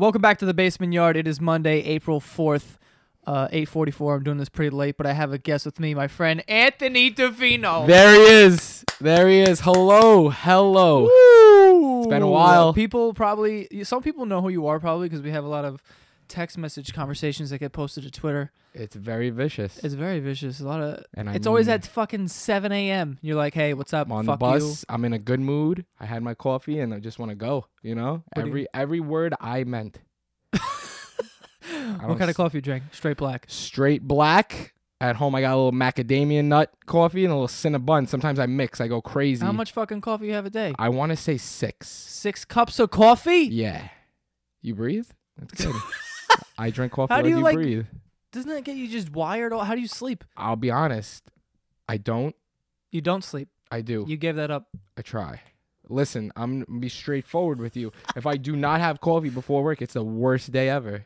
Welcome back to the Basement Yard. It is Monday, April 4th, 8:44. I'm doing this pretty late, but I have a guest with me, my friend Anthony Davino. There he is. There he is. Hello. Hello. Woo! It's been a while. Some people know who you are probably because we have a lot of text message conversations that get posted to Twitter. It's very vicious. It's very vicious. And it's always at fucking 7 a.m. You're like, hey, what's up? I'm on Fuck the bus. you. I'm in a good mood. I had my coffee and I just want to go. You know, every word I meant. What kind of coffee you drink? Straight black. Straight black. At home, I got a little macadamia nut coffee and a little Cinnabon. Sometimes I mix. I go crazy. How much fucking coffee you have a day? I want to say 6. 6 cups of coffee? Yeah. You breathe? That's good. I drink coffee How do like you, you breathe. Doesn't that get you just wired? How do you sleep? I'll be honest. I don't. You don't sleep. I do. You gave that up. I try. Listen, I'm going to be straightforward with you. If I do not have coffee before work, it's the worst day ever.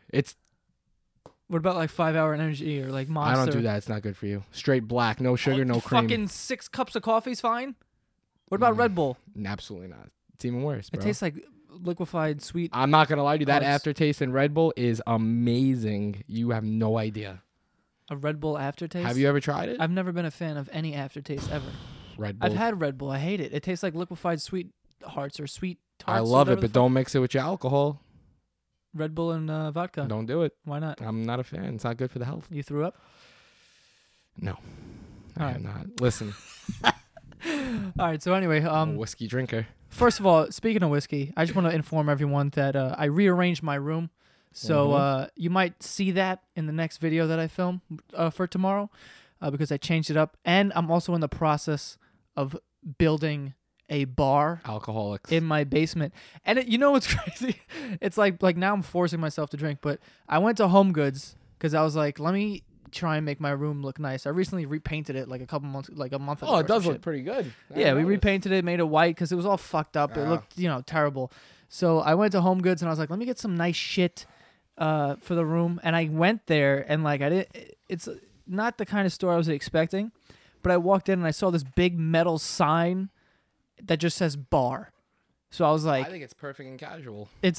What about like 5-hour energy or like Monster? I don't do that. It's not good for you. Straight black. No sugar, no cream. Fucking 6 cups of coffee is fine? What about Red Bull? Absolutely not. It's even worse, bro. It tastes like liquefied sweet. I'm not going to lie to you. That Hearts. aftertaste in Red Bull is amazing. You have no idea. A Red Bull aftertaste? Have you ever tried it? I've never been a fan of any aftertaste ever. Red Bull. I've had Red Bull. I hate it. It tastes like liquefied sweet hearts or sweet tarts. I love it, but don't mix it with your alcohol. Red Bull and vodka. Don't do it. Why not? I'm not a fan. It's not good for the health. You threw up? No. I All have not. Listen, All right. So anyway, I'm a whiskey drinker. first of all, speaking of whiskey, I just want to inform everyone that I rearranged my room. So you might see that in the next video that I film for tomorrow because I changed it up. And I'm also in the process of building a bar Alcoholics. in my basement. And you know what's crazy? It's like now I'm forcing myself to drink, but I went to Home Goods because I was like, let me try and make my room look nice. I recently repainted it like a month ago. Oh, it does or some look shit. pretty good. Yeah, we repainted it, made it white because it was all fucked up. It looked, terrible. So I went to Home Goods and I was like, let me get some nice shit for the room. And I went there and like it's not the kind of store I was expecting, but I walked in and I saw this big metal sign that just says bar. So I was like, I think it's perfect and casual. it's,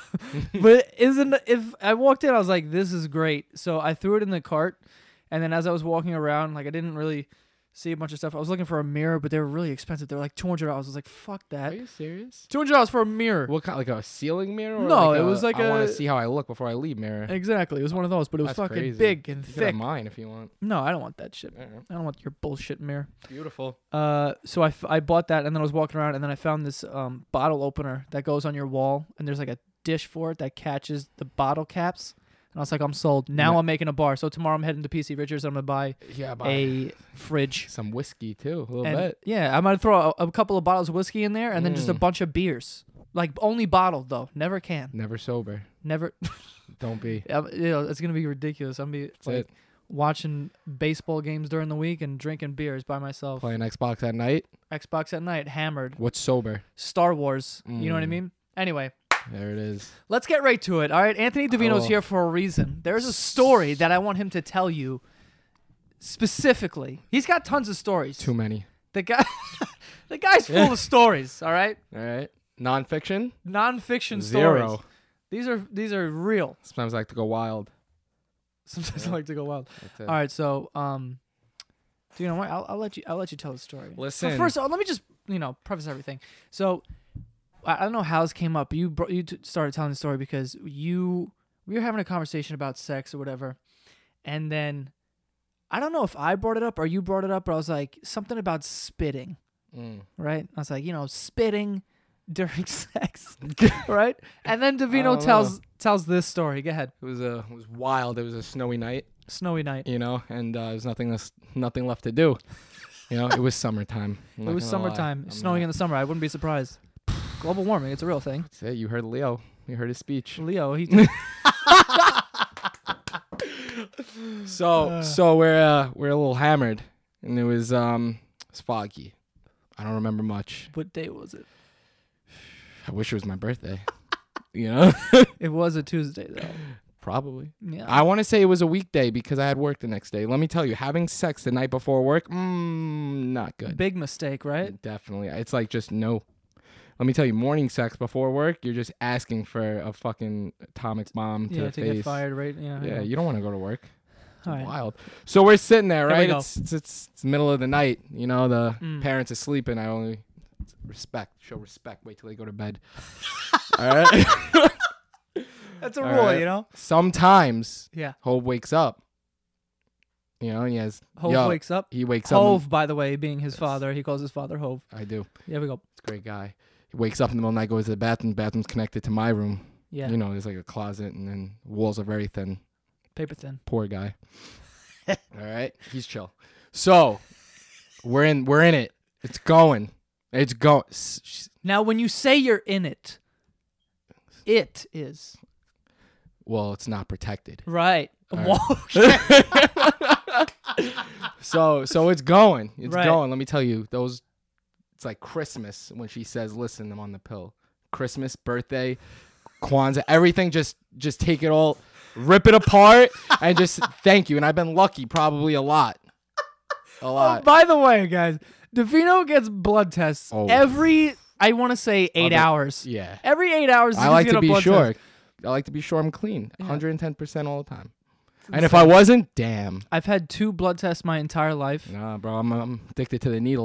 but if I walked in, I was like, this is great. So I threw it in the cart. And then as I was walking around, like I didn't really see a bunch of stuff. I was looking for a mirror, but they were really expensive. They were like $200. I was like, fuck that. Are you serious? $200 for a mirror. What kind? Like a ceiling mirror? Or No, like it was like I want a- to see how I look before I leave mirror. Exactly. It was one of those, but it was That's fucking crazy. big and You can thick. have mine if you want. No, I don't want that shit. Yeah. I don't want your bullshit mirror. Beautiful. So I bought that, and then I was walking around, and then I found this bottle opener that goes on your wall, and there's like a dish for it that catches the bottle caps. And I was like, I'm sold. Now Yeah. I'm making a bar. So tomorrow I'm heading to PC Richards. I'm gonna buy Yeah, a fridge. some whiskey too, a little And bit. yeah, I'm gonna throw a couple of bottles of whiskey in there, and then just a bunch of beers. Like only bottled though, never can, Never sober. never. Don't be. It's gonna be ridiculous. I'm gonna be That's like it. watching baseball games during the week and drinking beers by myself. Playing Xbox at night. Xbox at night, hammered. What's sober? Star Wars. You know what I mean? Anyway, There it is. let's get right to it. All right, Anthony Davino's Oh. here for a reason. There's a story that I want him to tell you specifically. He's got tons of stories. Too many. The guy's full of stories. All right, All right. Nonfiction. nonfiction Zero. stories. These are real. Sometimes I like to go wild. Sometimes I like to go wild. That's it. All right, so do you know what? I'll let you tell the story. Listen. So first, let me just preface everything. So I don't know how this came up. You started telling the story because we were having a conversation about sex or whatever, and then I don't know if I brought it up or you brought it up, but I was like something about spitting, right? I was like, spitting during sex, right? And then Davino tells this story. Go ahead. It was wild. It was a snowy night, Snowy night. and there's nothing left to do. It was summertime. It was summertime, snowing in the summer. I wouldn't be surprised. Global warming, it's a real thing. That's it. You heard Leo. You heard his speech. Leo, he So we're a little hammered, and it was foggy. I don't remember much. what day was it? I wish it was my birthday. It It was a Tuesday though. probably. Yeah. I want to say it was a weekday because I had work the next day. Let me tell you, having sex the night before work, not good. Big mistake, right? Definitely. It's like just no. let me tell you, morning sex before work, you're just asking for a fucking atomic bomb to the to face. get fired, right? Yeah, you don't want to go to work. It's All right. wild. So we're sitting there, Here we right? go. It's middle of the night. You know, the parents parents are sleeping. I only show respect. Wait till they go to bed. All right. That's a All rule, right. you know. Sometimes Yeah. Hove wakes up. You know, and he has Hove wakes up. He wakes up. Hove, by the way, being his father, he calls his father Hove. I do. There we go. It's a great guy. He wakes up in the middle of the night, goes to the bathroom. Bathroom's connected to my room. Yeah. You know, there's like a closet, and then walls are very thin. Paper thin. Poor guy. All right, he's chill. So we're in it. It's going. It's going. Now, when you say you're in it, it is Well, it's not protected. right. All Whoa. So it's going. It's Right. going. Let me tell you, those. It's like Christmas when she says, "Listen, I'm on the pill." Christmas, birthday, Kwanzaa, everything. Just take it all, rip it apart, and just thank you. And I've been lucky, probably a lot. Oh, by the way, guys, Davino gets blood tests every, I want to say, 8 hours. Yeah. Every 8 hours, I like get to a be blood sure. test. I like to be sure I'm clean. Yeah. 110% all the time. And if I wasn't, damn. I've had 2 blood tests my entire life. Nah, bro, I'm addicted to the needle.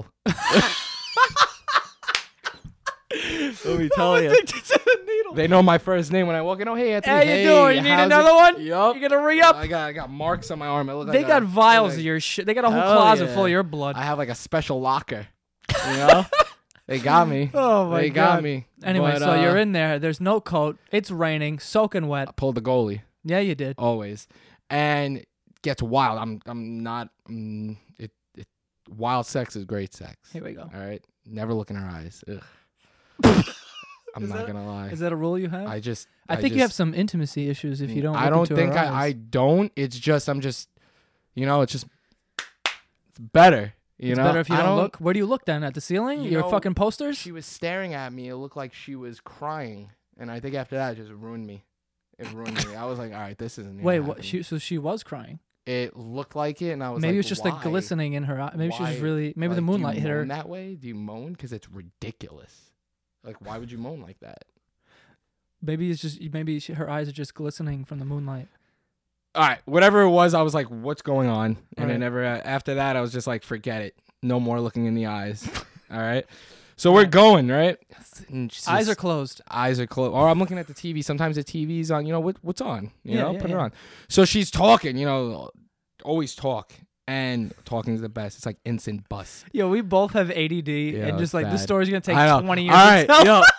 Let me tell you. Addicted to the needle. They know my first name when I walk in. Oh, hey, Anthony. How you doing? You need how's another it? one? Yup. You gonna re-up? I got marks on my arm. I look They like got vials like, of your shit. They got a whole Hell closet yeah. full of your blood. I have like a special locker. You know? They got me. Oh my They god. got me. Anyway, But, so you're in there. There's no coat. It's raining, soaking wet. I pulled the goalie. Yeah, you did. Always. And it gets wild. I'm not it wild sex is great sex. Here we go. All right. Never look in her eyes. Ugh. I'm not gonna lie. Is that a rule you have? I just I think you have some intimacy issues if you don't. I look don't into think her I eyes. don't. It's just I'm just it's just it's better. You It's know? better if you I don't look. Where do you look then? At the ceiling? You Your know, fucking posters? She was staring at me. It looked like she was crying, and I think after that it just ruined me. It ruined me. I was like, all right, this isn't. Wait, what? what? So she was crying. It looked like it, and I was Maybe like, it was just like why? glistening in her eye. Maybe she was Why? really. Maybe the Like, do you moonlight hit her. moan that way? Do you moan? Because it's ridiculous. Like, why would you moan like that? Maybe it's just. Maybe her eyes are just glistening from the moonlight. All right, whatever it was, I was like, what's going on? And I Right. never. After that, I was just like, forget it. No more looking in the eyes. All right. So we're going right. And she's Eyes are just- closed. eyes are closed, or I'm looking at the TV. Sometimes the TV's on. You know what's on. You Yeah, know, yeah, put it yeah. on. So she's talking. You know, always talk, and talking is the best. It's like instant buzz. Yo, we both have ADD, and it's just like this bad. story's gonna take I know. 20 years. All to right, tell. yo.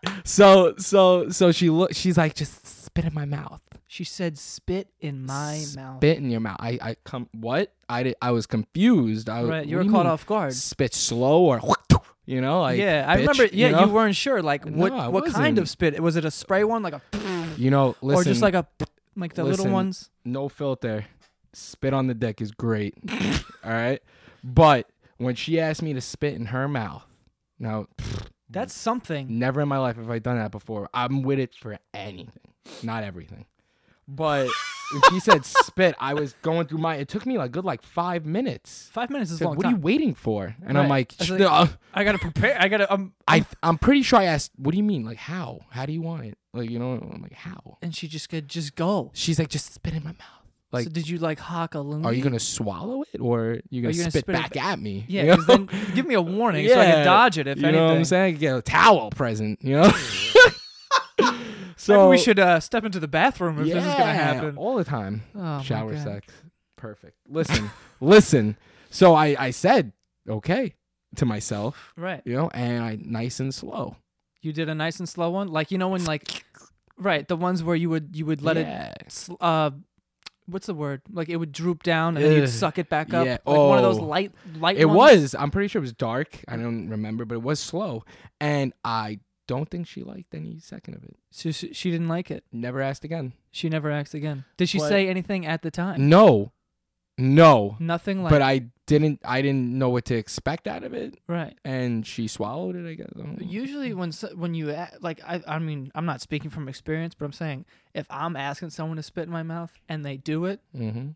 So she's like, just spit in my mouth. She said, "Spit in my mouth." Spit in your mouth. I come. What? I was confused. I Right, you what were do caught mean? off guard. Spit slow or like Yeah, I bitch, remember. Yeah, you, know? you weren't sure. Like, what No, I what kind wasn't. of spit? Was it a spray one, like a, Listen, or just like a, like the little listen. ones? no filter. Spit on the dick is great. All right, but when she asked me to spit in her mouth, now That's something. never in my life have I done that before. I'm with it for anything, not everything. But when she said spit, I was going through it took me like 5 minutes. 5 minutes is Said, a long what are time. you waiting for? And I'm Right. like, I was like, I gotta prepare. I gotta. I'm pretty sure I asked, what do you mean? Like, how? How do you want it? Like, I'm like, how? And she just could just go. She's like, just spit in my mouth. Like, So did you like hock a loony? are you going to swallow it or you going to spit spit it back at me? Yeah, You know? 'cause then give me a warning so I can Yeah. dodge it if You anything. know what I'm saying? Get a towel present, you know? So Maybe we should step into the bathroom if this is gonna happen. all the time. Oh, my Shower God. sex. Perfect. Listen. So I said, okay, to myself, Right. and I nice and slow. You did a nice and slow one, like when like, right, the ones where you would let Yeah. it. What's the word? Like it would droop down and then you'd Ugh. suck it back up. Yeah. Like one of those Oh. light. It ones. was. I'm pretty sure it was dark. I don't remember, but it was slow. And I don't think she liked any second of it. So she didn't like it. Never asked again. She never asked again. Did she But- say anything at the time? No. Nothing like. But I didn't know what to expect out of it. Right. And she swallowed it, I guess. I don't know. Usually when you like I mean I'm not speaking from experience, but I'm saying if I'm asking someone to spit in my mouth and they do it, Mm-hmm.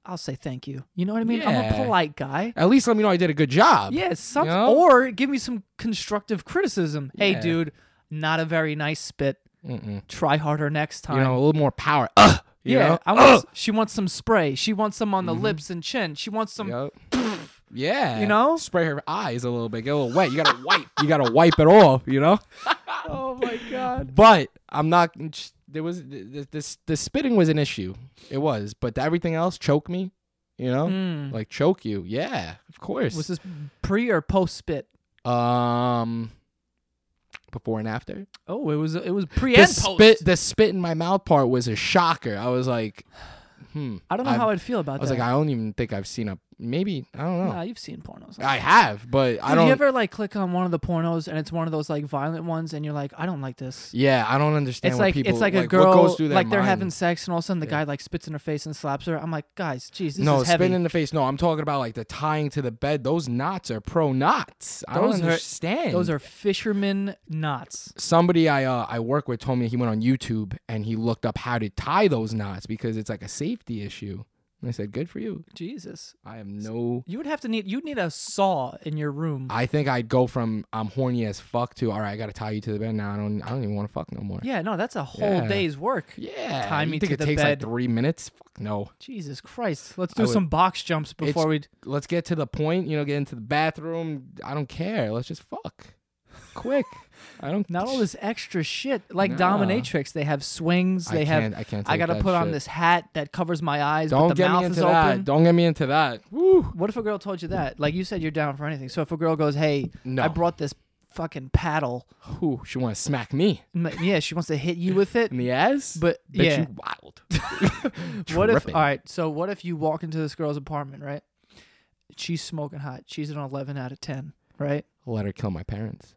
I'll say thank you. You know what I mean? I'm Yeah. a polite guy. At least let me know I did a good job. Yeah, something, You know? or give me some constructive criticism. Hey, Yeah. dude, not a very nice spit. Mm-mm. Try harder next time. You know, a little more power. You yeah, know? she wants some spray. She wants some on the Mhm. lips and chin. She wants some. Yup. Yeah. You know? Spray her eyes a little bit. Get a little wet. You gotta wipe. You gotta wipe it off. You know. Oh my god. But I'm not. There was the spitting was an issue. It was, but everything else choke me. You know, like choke you. Yeah, of course. Was this pre or post spit? Before and after. Oh, it was pre The and post. the spit in my mouth part was a shocker. I was like, I don't know how I'd feel about I was that. like, I don't even think I've seen maybe, I don't know. Nah, you've seen pornos. I have, but I Did don't. you ever like click on one of the pornos and it's one of those like violent ones and you're like, I don't like this. Yeah, I don't understand. It's what like people, it's like a what girl goes through their like they're mind. having sex and all of a sudden the Yeah. guy like spits in her face and slaps her. I'm like, guys, geez, this no is heavy. spin in the face. No, I'm talking about like the tying to the bed. Those knots are pro knots. I don't Those are- understand. Those are fisherman knots. Somebody I work with told me he went on YouTube and he looked up how to tie those knots because it's like a safety issue. And I said, good for you. Jesus. I have no. You'd need a saw in your room. I think I'd go from I'm horny as fuck to all right, I gotta tie you to the bed now. I don't even want to fuck no more. Yeah, no, that's a whole Yeah. day's work. Yeah. Tie you me think to it the takes bed. like 3 minutes? Fuck no. Jesus Christ. Let's I do would- some box jumps before we Let's get to the point. You know, get into the bathroom. I don't care. Let's just fuck. Quick. I don't. not all this extra shit. Like Nah. dominatrix, they have swings, I they have can't take I gotta that put on shit. this hat that covers my eyes, Don't but the get mouth me into is that. open. Don't get me into that. Woo. What if a girl told you that? Like you said you're down for anything. So if a girl goes, hey, No. I brought this fucking paddle. Who? She want to smack me Yeah, she wants to hit you with it. in the ass? But Bet yeah. you wild. What if Tripping. all right, so what if you walk into this girl's apartment, right? She's smoking hot. She's an 11 out of 10, right? Let her kill my parents.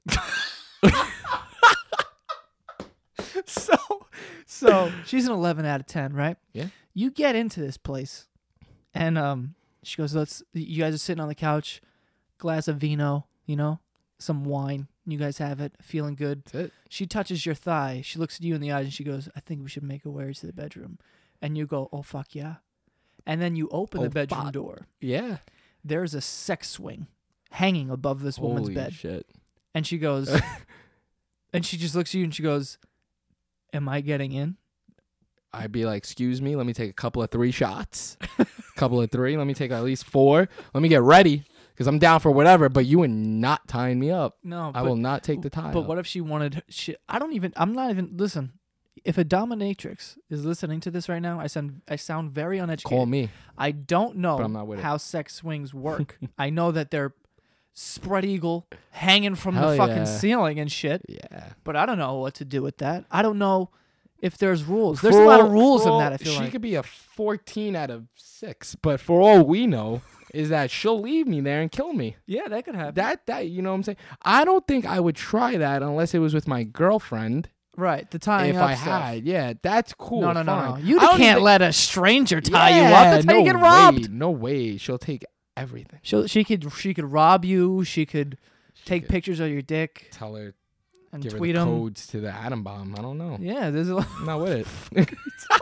So she's an 11 out of 10, right? Yeah. You get into this place, and she goes, you guys are sitting on the couch, glass of vino, you know, some wine. You guys have it, feeling good. That's it. She touches your thigh. She looks at you in the eyes and she goes, I think we should make our way to the bedroom. And you go, oh, fuck yeah. And then you open Oh, the bedroom fuck. door. Yeah. There's a sex swing hanging above this woman's Holy bed. shit. And she goes, and she just looks at you and she goes, am I getting in? I'd be like, excuse me, let me take a couple of 3 shots. Couple of 3. Let me take at least 4. Let me get ready. Because I'm down for whatever, but you are not tying me up. No, I will not take the time. But what if she wanted? I'm not even. Listen, if a dominatrix is listening to this right now, I sound very uneducated. Call me. I don't But I'm know not with it. how sex swings work. I know that they're spread eagle hanging from Hell the fucking yeah. ceiling and shit. Yeah. But I don't know what to do with that. I don't know if there's rules. There's a lot of rules in that. I feel she like. could be a 14 out of 6, but for all we know, is that she'll leave me there and kill me. Yeah, that could happen. That you know what I'm saying? I don't think I would try that unless it was with my girlfriend. Right, the tying If up I stuff. had, yeah, that's cool. No. fine. You I don't can't think- let a stranger tie you Yeah, up. That's how you no get robbed. way, no way. She'll take everything. She could rob you. She could take could. pictures of your dick Tell her, and give her tweet the them. codes to the atom bomb. I don't know. Yeah, there's a lot. I'm not with it.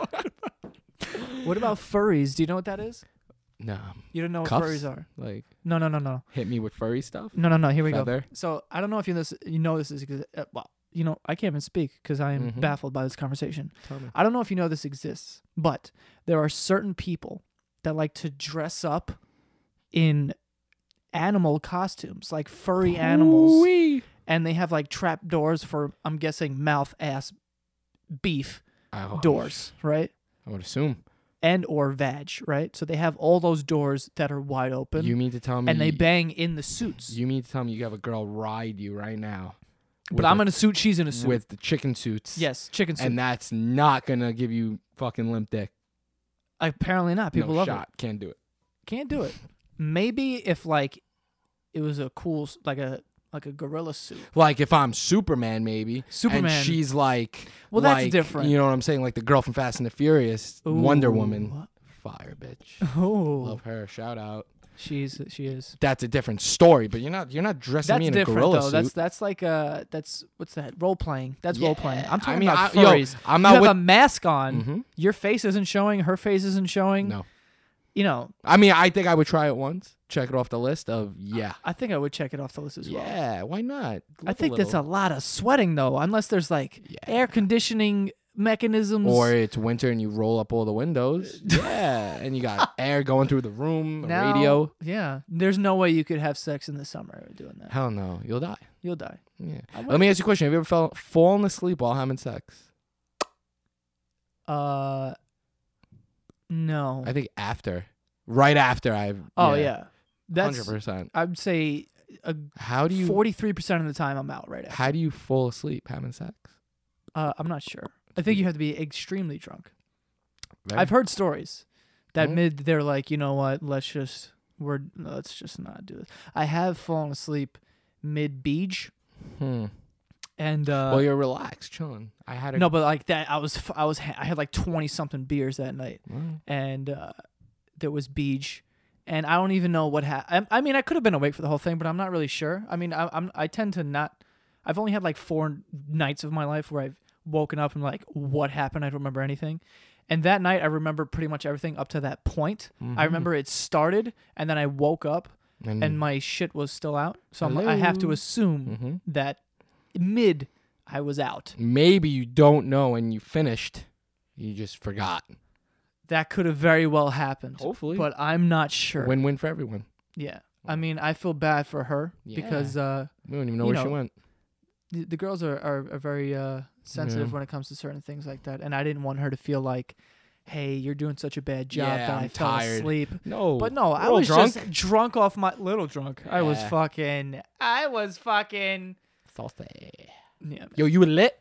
What about furries? Do you know what that is? No, You don't know what Cuffs? furries are. like No. hit me with furry stuff. No. Here we Feather. go. So I don't know if you know this is well, you know, I can't even speak because I am Mhm. baffled by this conversation. Tell me. I don't know if you know this exists, but there are certain people that like to dress up in animal costumes, like furry animals, Ooh-wee. and they have like trap doors for, I'm guessing, mouth, ass, beef Oh, doors, right? I would assume. And or vag, right? So they have all those doors that are wide open, You mean to tell me? and they bang in the suits. You mean to tell me you have a girl ride you right now? But I'm in a suit, she's in a suit. with the chicken suits. Yes, chicken suit. And that's not gonna give you fucking limp dick. Apparently not. People no love shot. it. Can't do it. Can't do it. Maybe if like it was a cool like a gorilla suit. Like if I'm Superman, maybe. Superman. And she's like, Well, that's like, different. You know what I'm saying? Like the girl from Fast and the Furious, Wonder Ooh. Woman, fire bitch. Oh, Love her. Shout out. she is. That's a different story, but you're not dressing That's me in different a gorilla though. suit. That's like that's what's that? Role playing. That's role playing. I'm talking I mean, about yo, furries. I'm You not have with. a mask on. Mhm. Your face isn't showing. Her face isn't showing. No. you know, I mean, I think I would try it once. Check it off the list of I think I would check it off the list as well. Yeah, why not? I think that's a lot of sweating though, unless there's like air conditioning mechanisms. Or it's winter and you roll up all the windows. Yeah, and you got air going through the room, Now, radio. Yeah, there's no way you could have sex in the summer doing that. Hell no, you'll die. You'll die. Yeah. Let me ask you a question. Have you ever fallen asleep while having sex? No. I think right after I've. Oh yeah. That's 100%. I'd say How do you 43% of the time I'm out right after. How do you fall asleep having sex? I'm not sure. I think you have to be extremely drunk. Very- I've heard stories that Mhm. they're like, you know what, let's just not do it. I have fallen asleep mid beach and Well, you're relaxed, chilling. I had a no, but like that I had like 20 something beers that night Wow. and there was beach. And I don't even know what happened. I mean, I could have been awake for the whole thing, but I'm not really sure. I mean, I tend to not. I've only had like 4 nights of my life where I've woken up and like, what happened? I don't remember anything. And that night, I remember pretty much everything up to that point. I remember it started, and then I woke up, and my shit was still out. So I have to assume that mid, I was out. Maybe you don't know and you finished. You just forgot. That could have very well happened. Hopefully. But I'm not sure. Win-win for everyone. Yeah. I mean, I feel bad for her because we don't even know where she went. the girls are very sensitive when it comes to certain things like that. And I didn't want her to feel like, hey, you're doing such a bad job that I'm I fell tired. asleep. No. But no, I was just drunk off my little drunk. I was fucking. Saucy. Yeah. Yo, you were lit?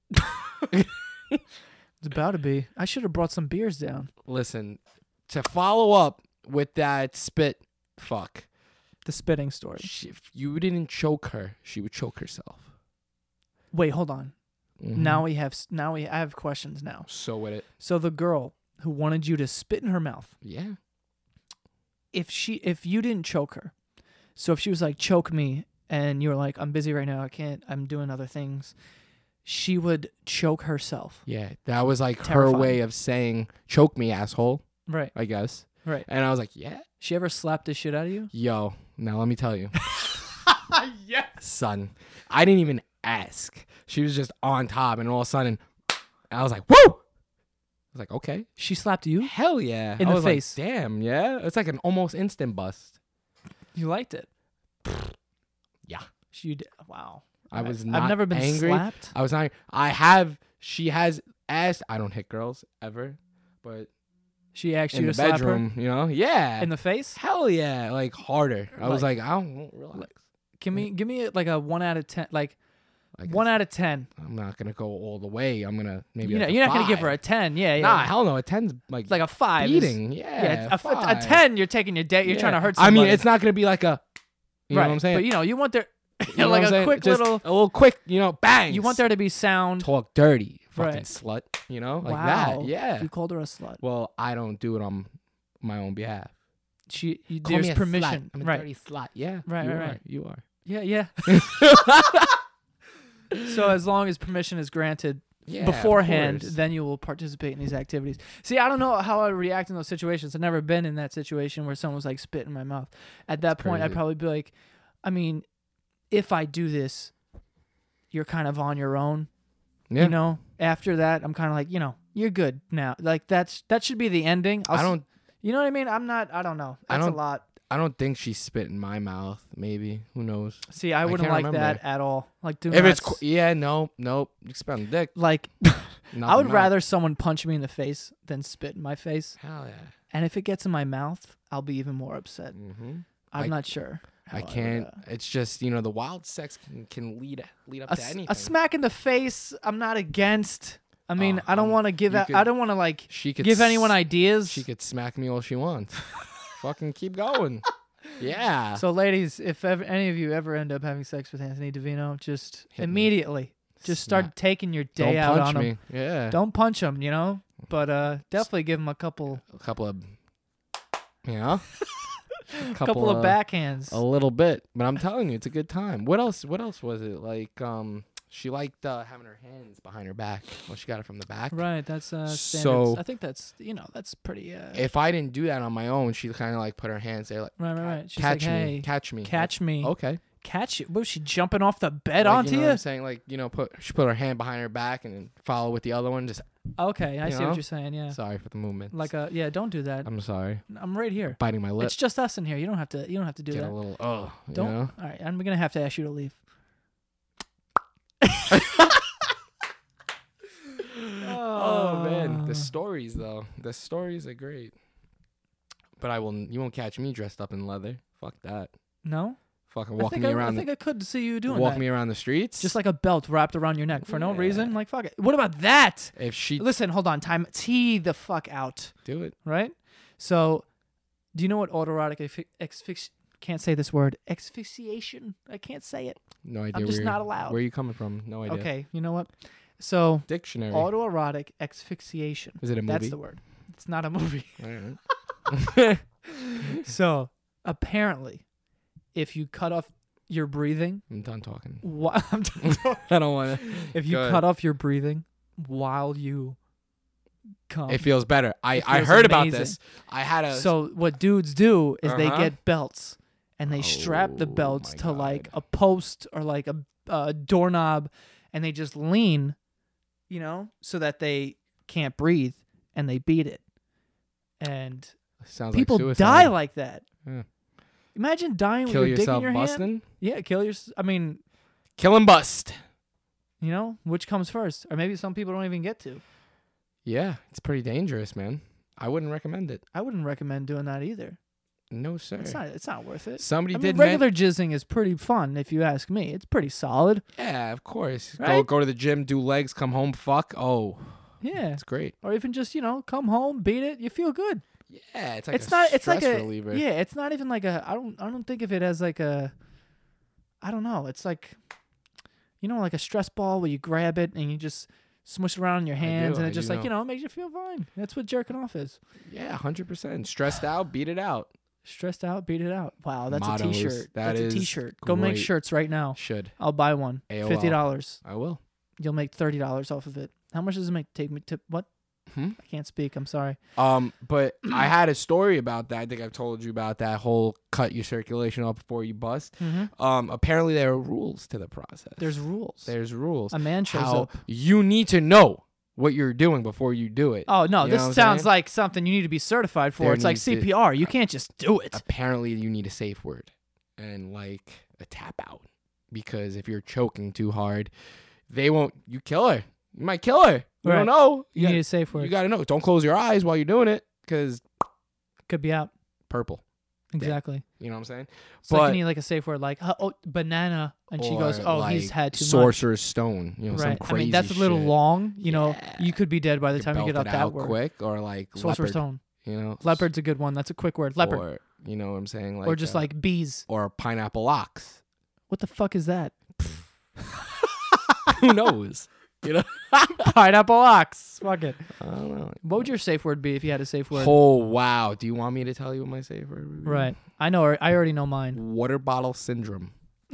It's about to be. I should have brought some beers down. Listen, to follow up with that spit fuck. The spitting story. If you didn't choke her, she would choke herself. Wait, hold on. Mm-hmm. I have questions now. So with it. So the girl who wanted you to spit in her mouth. Yeah. If you didn't choke her, so if she was like, choke me, and you were like, I'm busy right now, I can't, I'm doing other things, she would choke herself. Yeah. That was like Terrifying. her way of saying, choke me, asshole, Right. I guess. Right. And I was like, yeah. She ever slapped the shit out of you? Yo, now let me tell you. Yes. Son, I didn't even ask. She was just on top, and all of a sudden, I was like, woo! I was like, okay. She slapped you? Hell yeah. In I the was face. Like, damn, yeah. It's like an almost instant bust. You liked it? Yeah. Wow. I was not I've never been angry. slapped. I was not. She has asked. I don't hit girls ever, but She asked in you the to slap bedroom, her? you know, yeah. In the face? Hell yeah, like harder. I was like, I don't relax. Give me like a 1 out of 10, like Like 1 out of 10. I'm not gonna go all the way. I'm gonna maybe. You know, like you're a not gonna give her 5. a 10. Yeah, Nah, hell no. A 10's like like a 5. beating. Yeah, a 5. 10. You're taking your day. You're Yeah. trying to hurt I somebody. mean, it's not gonna be like a. You know right. what I'm saying? But you know, you want there, You know like what I'm a saying? quick Just little. a little quick, bang. You want there to be sound. Talk dirty, fucking Right. slut. You know, like Wow. that. Yeah. You called her a slut. Well, I don't do it on my own behalf. Call There's me a permission. Slut. I'm a Right. dirty slut. Yeah. Right, You right, are. right. You are. Yeah, yeah. So as long as permission is granted Yeah, of beforehand, course. then you will participate in these activities. See, I don't know how I would react in those situations. I've never been in that situation where someone was like spit in my mouth. At that point, I'd crazy. probably be like, I mean, if I do this, you're kind of on your own. Yeah. You know, after that, I'm kind of like, you know, you're good now. Like that should be the ending. I don't. You know what I mean? I don't know. That's a lot. I don't think she spit in my mouth. Maybe. Who knows? See, I wouldn't can't like remember. that at all. Like, do If not it's yeah, nope. You spit on the dick. like, Nothing I would else. rather someone punch me in the face than spit in my face. Hell yeah. And if it gets in my mouth, I'll be even more upset. Mm-hmm. I'm not sure. I can't. It's just the wild sex can lead up to anything. A smack in the face, I'm not against. I mean, I don't want to give. you I don't want to like give anyone ideas. She could smack me all she wants. Fucking keep going. Yeah. So, ladies, if any of you ever end up having sex with Anthony Davino, just Hit me. immediately just start Smack. taking your Don't day out punch on me. him. Yeah. Don't punch him, but definitely give him a couple A couple of. A couple of backhands. A little bit, but I'm telling you, it's a good time. What else was it like? She liked having her hands behind her back. Well, she got it from the back. Right. That's standards. So- I think that's that's pretty. If I didn't do that on my own, she'd kind of like put her hands there, like right. She's catch like, me, hey, catch me, catch me, Okay. catch you. Was she jumping off the bed Like, onto you know you? what I'm saying? Like, she put her hand behind her back and then follow with the other one. Just Okay, I you see know? what you're saying. Yeah. sorry for the movement. Like don't do that. I'm sorry. I'm right here. Biting my lip. It's just us in here. You don't have to. You don't have to do Get that. a little. Don't. You know? All right. I'm gonna have to ask you to leave. Oh man, the stories though. The stories are great. But you won't catch me dressed up in leather. Fuck that. No. Fucking walking me around. I think I could see you doing walk that. me around the streets. Just like a belt wrapped around your neck for no Yeah. reason. Like fuck it. What about that? if she Listen, hold on. Time. Tee the fuck out. do it. Right. So, do you know what autoerotic can't say this word. Asphyxiation. I can't say it. No idea. I'm just where not allowed. Where are you coming from? No idea. Okay. You know what? So, Dictionary. autoerotic asphyxiation. Is it a movie? That's the word. It's not a movie. All right. So, apparently, if you cut off your breathing, I'm done talking. I don't want to. If you Go ahead. cut off your breathing while you come, It feels better. I feels heard about amazing. this. I had a. So what dudes do is they Uh-huh. get belts and they strap the Oh belts my to like God. a post or like a doorknob, and they just lean, so that they can't breathe, and they beat it. And sounds people like suicide. die like that. Yeah. Imagine dying Kill with your dick in yourself your busting. hand. Yeah, kill yourself. I mean, Kill and bust. which comes first? Or maybe some people don't even get to. Yeah, it's pretty dangerous, man. I wouldn't recommend it. I wouldn't recommend doing that either. No, sir. It's not worth it. Somebody I mean, did regular jizzing is pretty fun, if you ask me. It's pretty solid. Yeah, of course. Right? Go to the gym, do legs, come home, fuck. Oh, Yeah. it's great. Or even just, come home, beat it, you feel good. Yeah, it's like It's a not it's stress like a reliever. yeah, it's not even like I don't think of it as like a I don't know. It's like like a stress ball where you grab it and you just smush it around in your hands and I it just do like, it makes you feel fine. That's what jerking off is. Yeah, 100%. Stressed out, beat it out. Stressed out, beat it out. Wow, that's Mottos. a t-shirt. That That's is a t-shirt. Go make great. shirts right now. Should. I'll buy one. AOL. $50. I will. You'll make $30 off of it. How much does it make? Take me to what? Hmm? I can't speak. I'm sorry. But I had a story about that. I think I've told you about that whole cut your circulation off before you bust. Mm-hmm. Apparently there are rules to the process. There's rules. There's rules. A man shows How up. you need to know what you're doing before you do it. Oh, no. You know This what I'm sounds saying? like something you need to be certified for. There It's like needs to- CPR. You can't just do it. Apparently you need a safe word and like a tap out, because if you're choking too hard, you kill her. You might kill her. You Right. don't know. You need a safe word. You got to know. Don't close your eyes while you're doing it, because Could be out. purple. Exactly. You know what I'm saying? So you need like a safe word like, banana. And she goes, Or, he's like, had too much. Sorcerer's Stone. Some Right. crazy I mean, that's a little shit. long. Yeah. You could be dead by the You time you belt get out it that out word. quick, or like Sorcerer's leopard. Stone. Leopard's a good one. That's a quick word. Leopard. Or, you know what I'm saying? Or just like bees. Or pineapple ox. What the fuck is that? Who knows? Pineapple ox. Fuck it. I don't know. What would your safe word be if you had a safe word? Oh, wow. Do you want me to tell you what my safe word would be? Right. I know. I already know mine. Water bottle syndrome.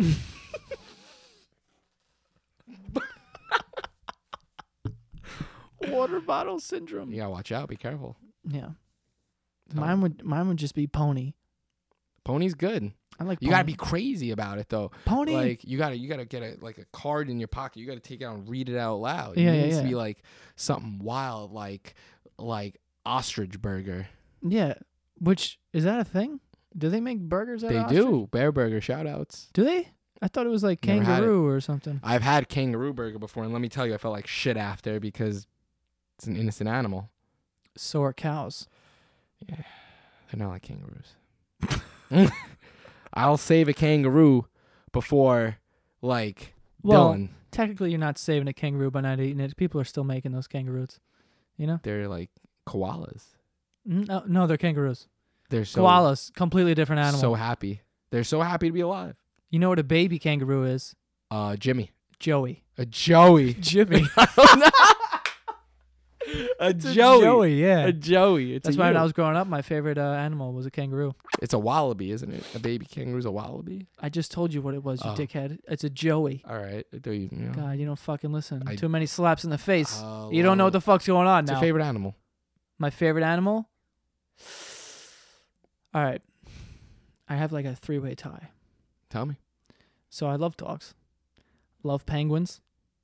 Water bottle syndrome. You gotta watch out. Be careful. Yeah. Mine would just be pony. Pony's good. I like You pony. gotta be crazy about it though. Pony. Like you gotta get a card in your pocket. You gotta take it out and read it out loud. Yeah, it yeah, needs to yeah. be like something wild, like ostrich burger. Yeah. Which is that a thing? Do they make burgers out They of ostrich? do. Bear burger. Shout outs. Do they? I thought it was like Never had kangaroo or something. I've had kangaroo burger before, and let me tell you, I felt like shit after because it's an innocent animal. So are cows. They're not like kangaroos. I'll save a kangaroo before like Well, Dylan. technically you're not saving a kangaroo by not eating it. People are still making those kangaroos. You know? They're like koalas. No, they're kangaroos. They're so Koalas, completely different animal. so happy. They're so happy to be alive. You know what a baby kangaroo is? Jimmy. Joey. A Joey. Jimmy. It's a joey. joey, yeah. A joey. It's That's a why when you. I was growing up, my favorite animal was a kangaroo. It's a wallaby, isn't it? A baby kangaroo's a wallaby. I just told you what it was, you Oh. dickhead. It's a joey. All right. Do you know? God, you don't fucking listen. I- What the slaps in the face. Oh, You don't know what the fuck's going on What's now. your favorite animal? My favorite animal? All right. I have like a 3-way tie. Tell me. So I love dogs. Love penguins.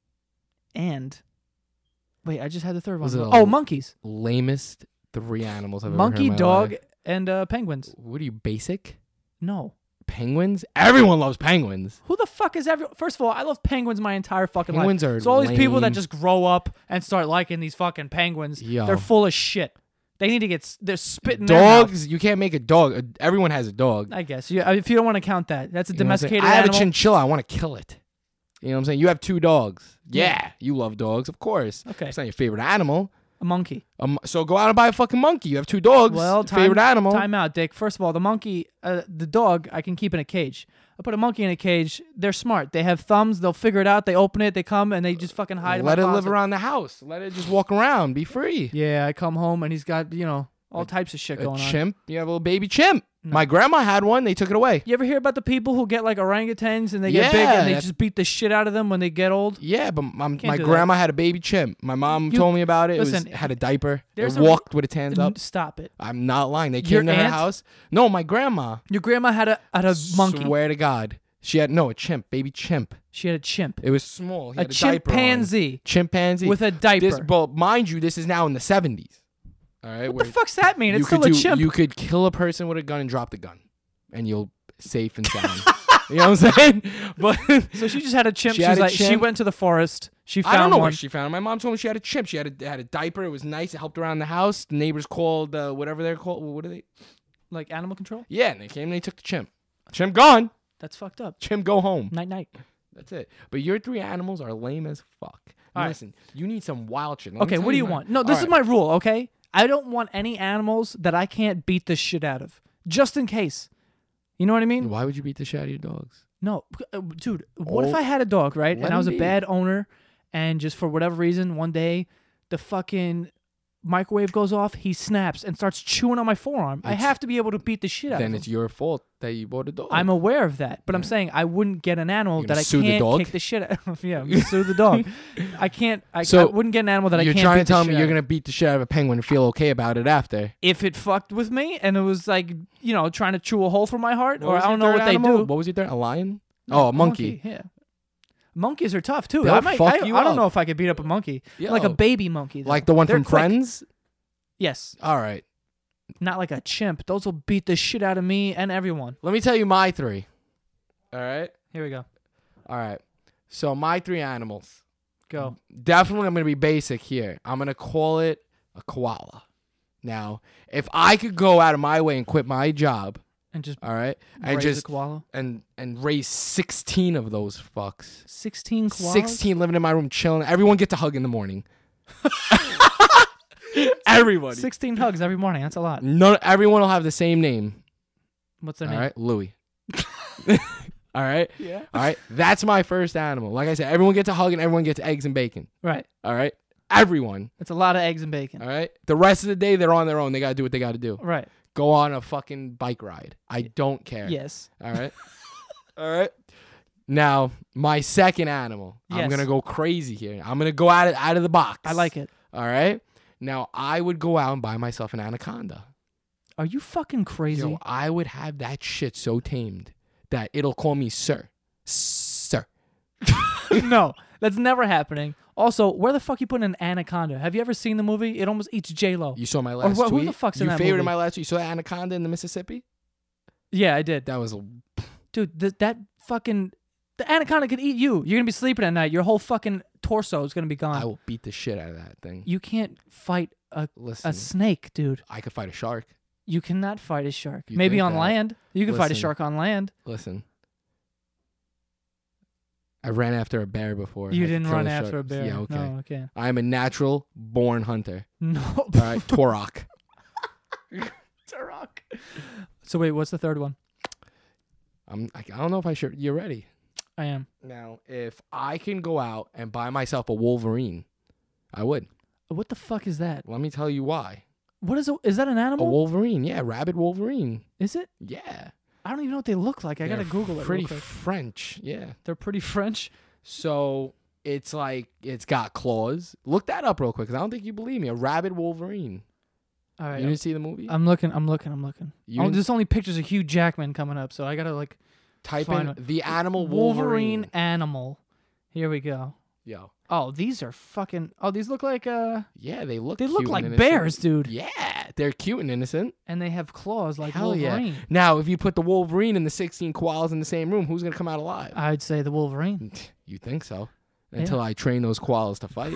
And wait, I just had the third one. Was it Oh, monkeys. Lamest 3 animals I've ever Monkey, heard in my dog, life. and penguins. What are you, basic? No. Penguins? Everyone loves penguins. Who the fuck is First of all, I love penguins my entire fucking Penguins life. are So all these people that lame. just grow up and start liking these fucking penguins, Yo. they're full of shit. They need to get. They're spitting their mouth. Dogs, you can't make a dog. Everyone has a dog. I guess. Yeah, if you don't want to count that, that's a You know what I'm saying? domesticated I have animal. a chinchilla. I want to kill it. You know what I'm saying? You have 2 dogs. Yeah, you love dogs, of course. Okay. It's not your favorite animal. A monkey. So go out and buy a fucking monkey. You have 2 dogs. Well, favorite animal. Time out, Dick. First of all, the monkey, the dog, I can keep in a cage. I put a monkey in a cage. They're smart. They have thumbs. They'll figure it out. They open it. They come and they just fucking hide. Let in it my live closet. around the house. Let it just walk around. Be free. Yeah, I come home and he's got all types of shit A going on. chimp. You have a little baby chimp. No. My grandma had one. They took it away. You ever hear about the people who get like orangutans and they get big and they Yeah. just beat the shit out of them when they get old? Yeah, but my do that. grandma had a baby chimp. My mom told me about it. Listen, It had a diaper. there's It a- walked with its hands up. Stop it. I'm not lying. They Your came to her aunt? house. No, my grandma. Your grandma had a monkey. Swear to God. She had, a chimp. Baby chimp. She had a chimp. It was small. He A had a diaper on. chimpanzee Chimpanzee. with a diaper. Well, mind you, this is now in the 70s. All right. What the fuck's that mean? It's you still could a chimp. You could kill a person with a gun and drop the gun, and you'll safe and sound. You know what I'm saying? But So she just had a chimp. She She had was a like, she chimp. went to the forest. She I don't found know one. where she found it. My mom told me she had a chimp. She had a diaper. It was nice. It helped around the house. The neighbors called whatever they're called. What are they? Like animal control? Yeah, and they came and they took the chimp. Chimp gone. That's fucked up. Chimp go home. Night night. That's it. But your 3 animals are lame as fuck. All right. Listen, you need some wild shit. Let me Okay, tell what do you mine. want? No, this All is right. my rule, okay? I don't want any animals that I can't beat the shit out of. Just in case. You know what I mean? Why would you beat the shit out of your dogs? No, dude, what if Oh, I had a dog, right? let And I was a him be. bad owner, and just for whatever reason, one day, the fucking microwave goes off, he snaps and starts chewing on my forearm. I It's- have to be able to beat the shit out Then of him. it's your fault that you bought a dog. I'm aware of that, but I'm Yeah. saying I wouldn't get an animal You that gonna I sue the can't dog? kick the shit out of. Yeah, I'm gonna sue the dog. I can't. I So, wouldn't get an animal that I You're can't. trying beat to tell the me shit you're out of. gonna beat the shit out of a penguin and feel okay about it after. If it fucked with me and it was like trying to chew a hole through my heart, What or was I your don't know third what animal? they do. What was your third? A lion? No, Oh, a monkey. Yeah. Monkeys are tough too. They'll I might. fuck I you don't up. know if I could beat up a monkey, Yo. like a baby monkey, though. Like the one They're from quick. Friends? Yes, All right. not like a chimp. Those will beat the shit out of me and everyone. Let me tell you my 3. All right. Here we go. All right. So my 3 animals. Go. Definitely I'm going to be basic here. I'm going to call it a koala. Now, if I could go out of my way and quit my job, And just all right, and raise a just koala. and raise 16 of those fucks. 16 koalas. 16 living in my room chilling. Everyone gets a hug in the morning. Everybody. 16 hugs every morning. That's a lot. Everyone will have the same name. What's their All name? right, Louis. All right. Yeah. All right. That's my first animal. Like I said, everyone gets a hug and everyone gets eggs and bacon. Right. All right. Everyone. It's a lot of eggs and bacon. All right. The rest of the day, they're on their own. They got to do what they got to do. Right. Go on a fucking bike ride. I don't care. Yes. All right. All right. Now, my second animal. I'm Yes. going to go crazy here. I'm going to go out of the box. I like it. All right. Now, I would go out and buy myself an anaconda. Are you fucking crazy? Yo, I would have that shit so tamed that it'll call me sir. Sir. No, that's never happening. Also, where the fuck you putting an anaconda? Have you ever seen the movie? It almost eats J-Lo. You saw my last who tweet? the fuck's in you that favored movie? my last tweet? You saw that anaconda in the Mississippi? Yeah, I did. That was Dude, that fucking... The anaconda could eat you. You're going to be sleeping at night. Your whole fucking torso is going to be gone. I will beat the shit out of that thing. You can't fight a Listen, snake, dude. I could fight a shark. You cannot fight a shark. You Maybe think on that? land. You can fight a Listen. shark on land. Listen. I ran after a bear before. You I could didn't kill run a after shark. a bear. Yeah, okay. No, okay. I'm a natural born hunter. No. All right, Torok. Turok. So wait, what's the third one? I don't know if I should. You're ready. I am. Now, if I can go out and buy myself a Wolverine, I would. What the fuck is that? Let me tell you why. What is it? Is that an A animal? wolverine, yeah, rabid wolverine. Is it? Yeah. I don't even know what they look like. I gotta They're Google it. Pretty Real quick. French, yeah. They're pretty French. So it's like it's got claws. Look that up real quick, because I don't think you believe me. A rabid wolverine. All right. You didn't see the movie? I'm looking. You didn't There's only pictures of Hugh Jackman coming up, so I gotta like type find in the animal Wolverine. animal. Here we go. Yo. Oh, these are fucking. Oh, these look like Yeah, they look. They look cute like and bears, innocent. dude. Yeah, they're cute and innocent. And they have claws like Hell yeah. Wolverine. Now, if you put the Wolverine and the 16 koalas in the same room, who's gonna come out alive? I'd say the Wolverine. You think so? Until I train those koalas to fight.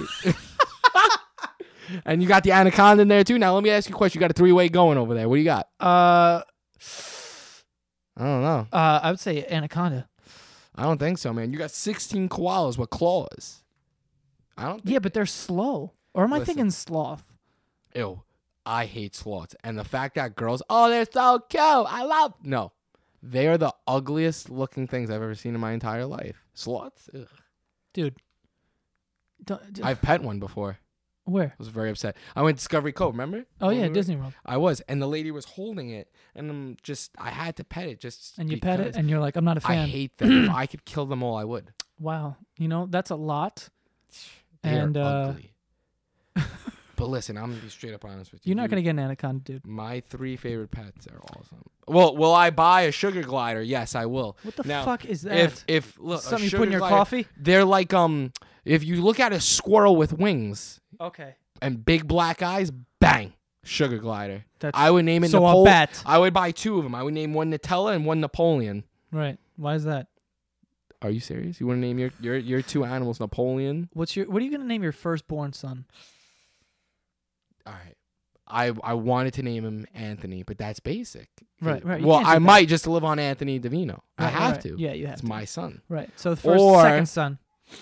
And you got the anaconda in there too. Now let me ask you a question. You got a 3-way going over there. What do you got? I don't know. I would say anaconda. I don't think so, man. You got 16 koalas with claws. I don't think Yeah, but they're slow. Or am I Listen. thinking sloth? Ew. I hate sloths. And the fact that girls, oh, they're so cute. I love. No. They are the ugliest looking things I've ever seen in my entire life. Sloths? Ugh. Dude. I've pet one before. Where? I was very upset. I went to Discovery Cove, remember? Oh, When yeah, we were- Disney World. I was. And the lady was holding it. And I had to pet it just And you pet it, because and you're like, I'm not a I fan. hate them. If I could kill them all, I would. Wow. You know, that's a lot. They And, are ugly. But listen, I'm going to be straight up honest with you. You're not going to get an anaconda, dude. My 3 favorite pets are awesome. Well, will I buy a sugar glider? Yes, I will. What the Now, fuck is that? If look, a Something you sugar put in your glider, coffee? They're like if you look at a squirrel with wings Okay. and big black eyes, bang, sugar glider. That's I would name it so a Napoleon. bat. I would buy 2 of them. I would name one Nutella and one Napoleon. Right. Why is that? Are you serious? You want to name your 2 animals Napoleon? What are you going to name your firstborn son? All right. I wanted to name him Anthony, but that's basic. Right. You Well, can't do I that. might just to live on Anthony DeVino. I Right, have right. to. Yeah, you have It's to. my son. Right. So the Or- second son,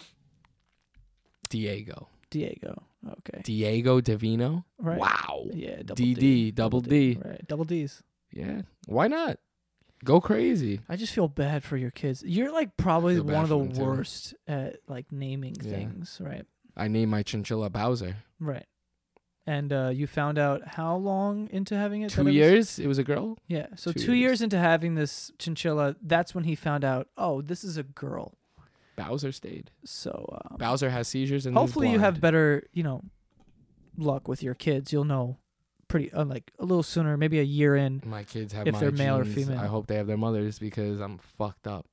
Diego. Diego. Okay. Diego DeVino. Right. Wow. Yeah. Double DD, D. double D. Right. Double D's. Yeah. Why not? Go crazy. I just feel bad for your kids. You're like probably Feel bad one of for the them, too. worst at like naming Yeah. things. Right. I named my chinchilla Bowser. Right. And you found out how long into having it? 2 that it was- years. It was a girl. Yeah. So 2 2 years. years into having this chinchilla, that's when he found out, oh, this is a girl. Bowser stayed. So Bowser has seizures and hopefully you have blind. better, luck with your kids. You'll know pretty like a little sooner, maybe a year in. My kids have if my they're male or genes. female. I hope they have their mothers because I'm fucked up.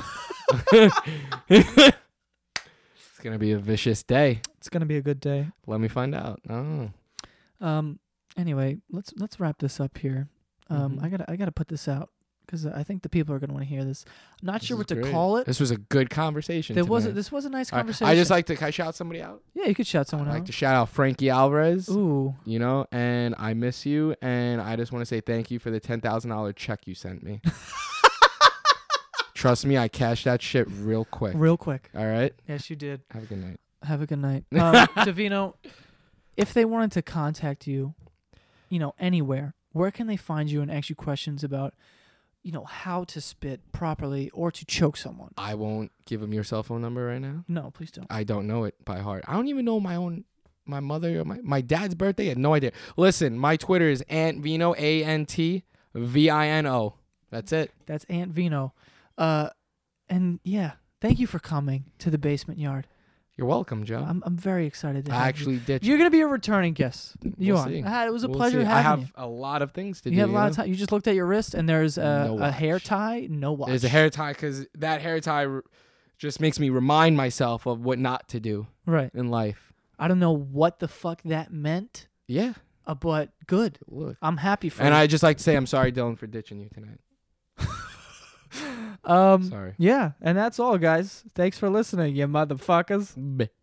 It's gonna be a vicious day. It's gonna be a good day. Let me find out. Oh. Anyway, let's wrap this up here. Mhm. I gotta put this out because I think the people are gonna want to hear this. I'm not This sure is what to great. call it. This was a good conversation. This was tonight. a nice All right, conversation. I just like to. Can I shout somebody out? Yeah, you could shout someone I'd like out. to shout out Frankie Alvarez. Ooh, And I miss you, and I just want to say thank you for the $10,000 check you sent me. Trust me, I cashed that shit real quick. real quick. All right. Yes, you did. Have a good night. Have a good night, Davino. If they wanted to contact you, anywhere, where can they find you and ask you questions about, how to spit properly or to choke someone? I won't give them your cell phone number right now. No, please don't. I don't know it by heart. I don't even know my mother or my dad's birthday. I had no idea. Listen, my Twitter is AntVino, ANTVINO. That's it. That's Aunt Vino. And yeah, thank you for coming to the basement yard. You're welcome, Joe. I'm very excited to I have actually did. you. You're gonna be a returning guest. You We'll are. see. It was a We'll pleasure see. having I have you. a lot of things to do. You have a lot of know? time. You just looked at your wrist and there's No a hair watch. tie. No watch. There's a hair tie because that hair tie just makes me remind myself of what not to do Right. in life. I don't know what the fuck that meant, Yeah. but good. Look. I'm happy for And you. I just like to say I'm sorry, Dylan, for ditching you tonight. Sorry. Yeah, and that's all, guys. Thanks for listening, you motherfuckers. Bleh.